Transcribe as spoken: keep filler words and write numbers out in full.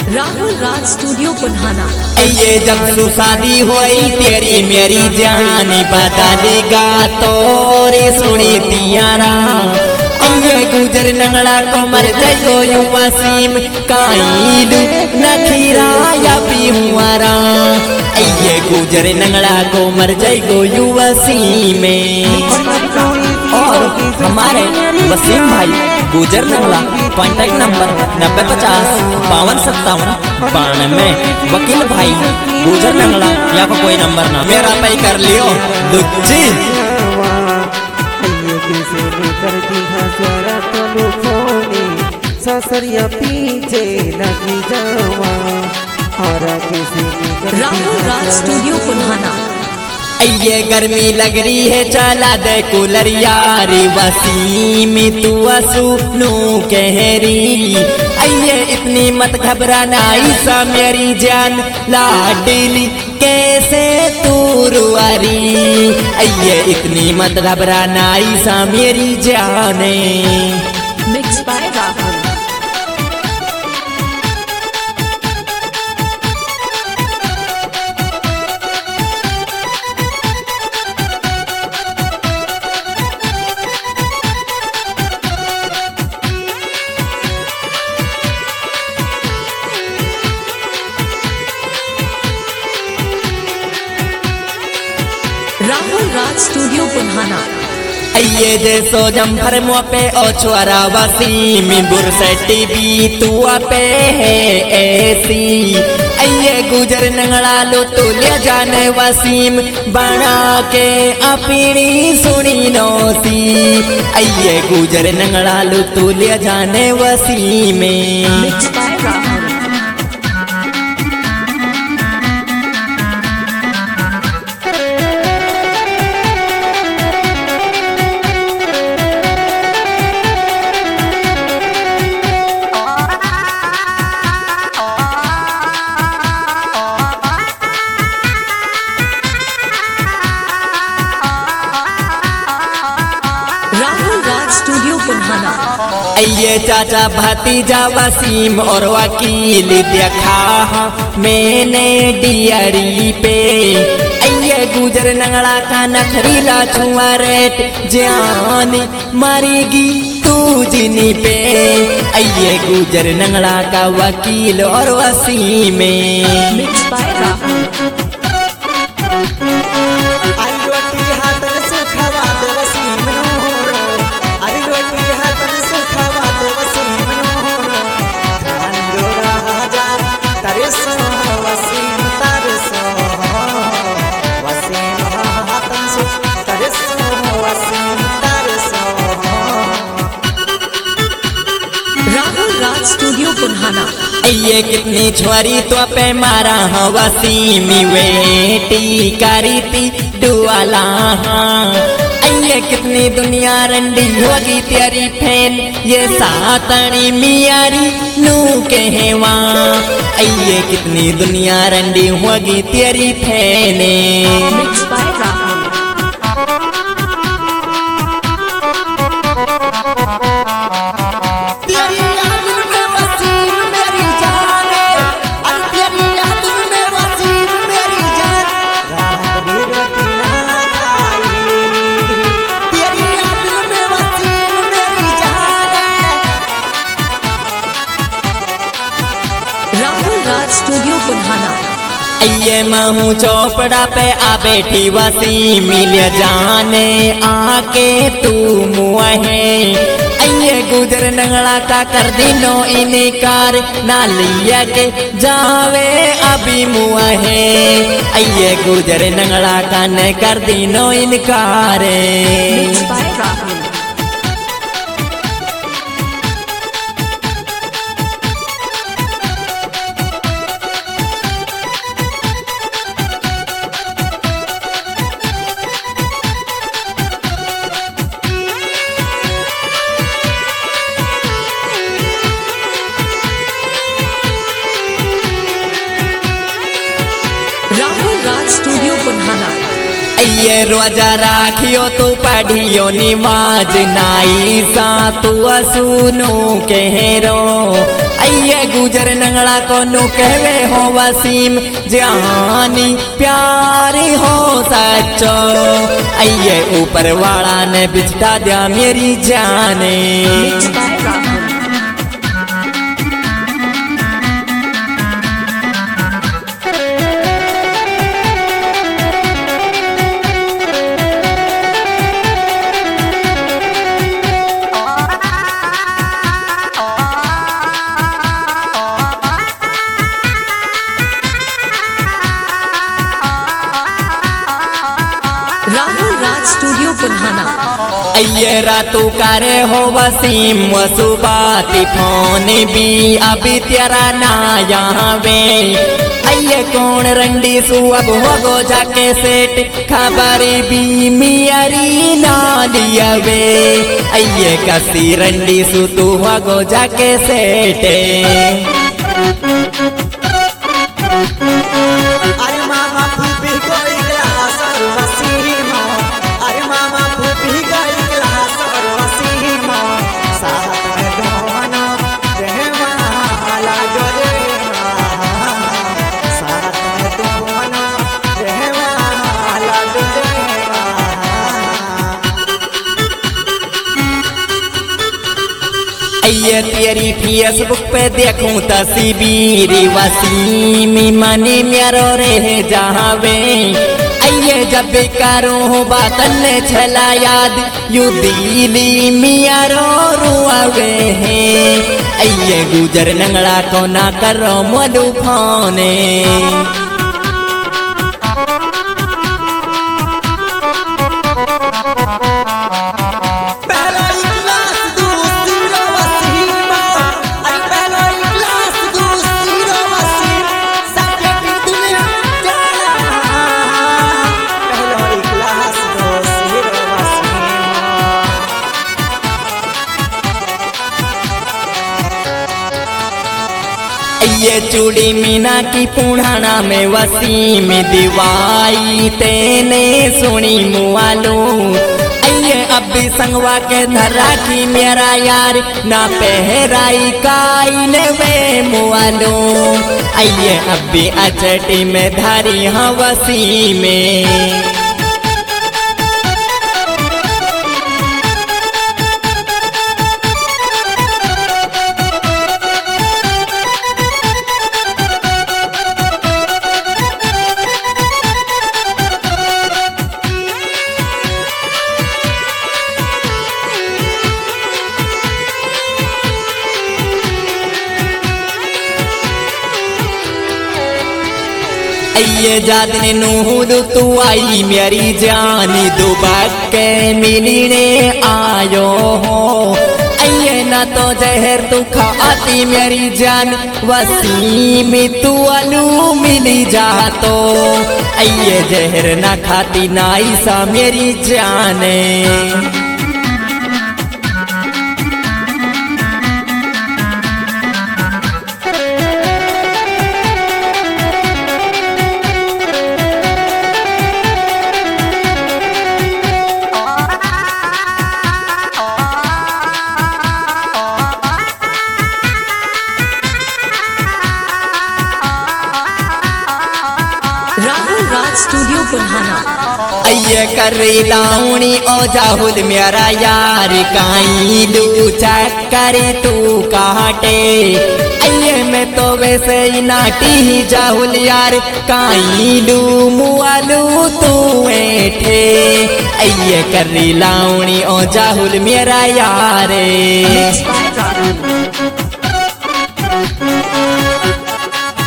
Rahul Raj studio Punhana. ये जब सु शादी हुई तेरी मेरी जान बता देगा तोरे सुनी तियारा अंगे गुजर नंगड़ा को मर जायो यू वसीम काइलू नखीरा या पी हुआरा ये गुजर नंगड़ा को मर जायो यू वसीम और हमारे वसीम भाई गुजर नंगला कॉन्टैक्ट नंबर नब्बे पचास बावन सत्तावन बानवे। वकील भाई गुजर नंगला यहाँ पर कोई नंबर ना मेरा पे कर लियो दुखी ससरिया पीछे लगी जावा राहुल राज स्टूडियो पुन्हाना। ये गर्मी लग रही है चला दे कूलर यारी वसीम तू सुनू कहरी अये इतनी मत घबराना ईसा मेरी जान लाडली कैसे तू रुआरी अये इतनी मत घबराना ईसा मेरी जाने। Mix by Rahul. Rahul Raj studio Punhana. ये जैसो जम्फर मुआ पे ओ छुआरा वसीम बुरसटी भी तू पे है ऐसी अये गुजर नंगड़ा लो तू ले जाने वसीम बना के अपनी सुनी नोसी अये गुजर नंगड़ा लो तू ले जाने वसीम। Mix by Rahul. ये चाचा भतीजा वसीम और वकील देखा मैंने डियरी पे ये गुजर नंगड़ा का नखरीला छुआ रेट जान मरेगी तू जिनी पे ये गुजर नंगड़ा का वकील और Wasim. Mix by Rahul. Studio Punhana. ये कितनी छोरी तो पे मारा हाँ वसीम वेटी करी थी दुआला ये कितनी दुनिया रंडी होगी तेरी फैन ये सातनी मियारी नू कहवा ये कितनी दुनिया रंडी होगी तेरी fan. Mix by Rahul. Studio Punhana. ये महू चौपड़ा पे आ बैठी वसीम मिल जाने आके तू मुहे ये गुजर नंगड़ा का कर दिनो इनकार ना लिया के जावे अभी मुहे ये गुजर नंगड़ा का न कर दिनो इनकार। स्टूडियो पुन्हाना। ये रोजा राखियो तू पढ़ियो निमाज नाई सा तू सुनो कहरो अये गुजर नंगड़ा को नु कहवे हो वसीम जानी प्यारी हो सच्चो अये ऊपर वाला ने बिछड़ा दिया मेरी जाने Mixed by Rahul. Rahul Raj Studio Punhana. अये रातू करे हो वसीम वसुबाती फोन भी अभी तेरा ना यहाँ वे अये कौन रंडी सु अब हो गो जाके सेट खबर भी मियारी ना लिया वे अये कसी रंडी सु तू हो गो जाके सेट अरे मामा फूफी कोई ग्लास और वसीम अरे मामा फूफी कोई ग्लास और वसीम साथ में दोनों रहवाला जो रे साथ में दोनों रहवाला जो रे अये तेरी फेसबुक पे देखूं तस्वीर वसीम मनी मेरो रह जावे अये जब भी करूं बात ने छला याद यू दिली मियारो रुआवे हैं अये गुजर नंगड़ा को ना करो मधु फाने पहला क्लास दूसरा वसीम अरे पहला क्लास दूसरा वसीम सबके दुनिया जाना पहला क्लास दूसरा वसीम ये चूड़ी मीना की पुराना में वसीम दिवाई तेने सुनी मुआलो अये अब भी संगवा के धरा की मेरा यार ना पहराई काई ने वे मुआलो अये अब भी अचटी में धारी हाँ वसीम में ये जादने नूर तू आई मेरी जानी दुबक के मिलने आयो हो अये ना तो जहर तू खाती मेरी जान वसीम तू अलू मिली जा तो अये जहर ना खाती ना ईसा मेरी जाने Rahul Raj Studio Punhana. अये करी लाउनी ओ जाहुल मेरा यार काई लू चक्कर तू काटे अये मैं तो वैसे ही नाटी ही जाहुल यार काई लू मुआलू तू ऐठे अये करी लाउनी ओ जाहुल मेरा यार Mixed by